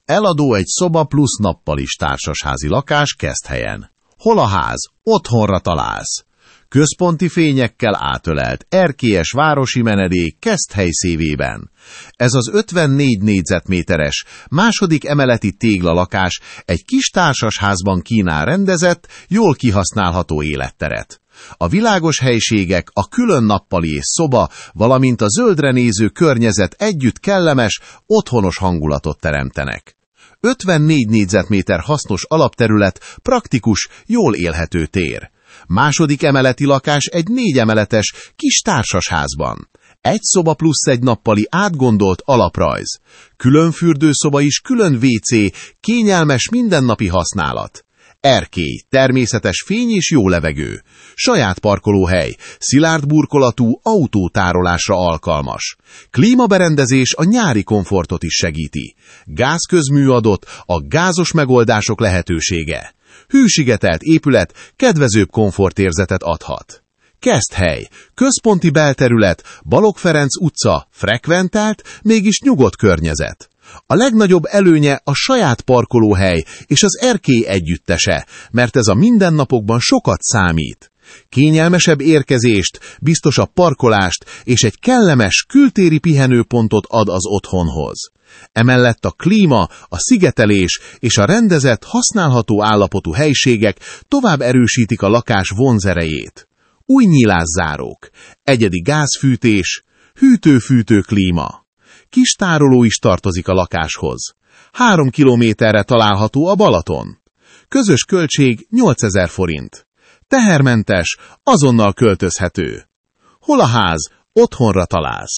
Eladó egy szoba plusz nappalis társasházi lakás Keszthelyen. Hol a ház? Otthonra találsz. Központi fényekkel átölelt, erkélyes városi menedék Keszthely szívében. Ez az 54 négyzetméteres, második emeleti téglalakás egy kis társasházban kínál rendezett, jól kihasználható életteret. A világos helységek, a külön nappali és szoba, valamint a zöldre néző környezet együtt kellemes, otthonos hangulatot teremtenek. 54 négyzetméter hasznos alapterület, praktikus, jól élhető tér. Második emeleti lakás egy 4 emeletes, kis társasházban. Egy szoba plusz egy nappali átgondolt alaprajz. Külön fürdőszoba is, külön WC, kényelmes mindennapi használat. Erkély, természetes fény és jó levegő. Saját parkolóhely, szilárd burkolatú, autótárolásra alkalmas. Klímaberendezés a nyári komfortot is segíti. Gázközmű adott, a gázos megoldások lehetősége. Hűsigetelt épület kedvezőbb komfortérzetet adhat. Keszthely, központi belterület, Balogh Ferenc utca, frekventált, mégis nyugodt környezet. A legnagyobb előnye a saját parkolóhely és az erkély együttese, mert ez a mindennapokban sokat számít. Kényelmesebb érkezést, biztosabb parkolást és egy kellemes kültéri pihenőpontot ad az otthonhoz. Emellett a klíma, a szigetelés és a rendezett, használható állapotú helységek tovább erősítik a lakás vonzerejét. Új nyilászárók, egyedi gázfűtés, hűtő-fűtő klíma. Kis tároló is tartozik a lakáshoz. 3 kilométerre található a Balaton. Közös költség 8000 forint. Tehermentes, azonnal költözhető. Hol a ház? Otthonra találsz.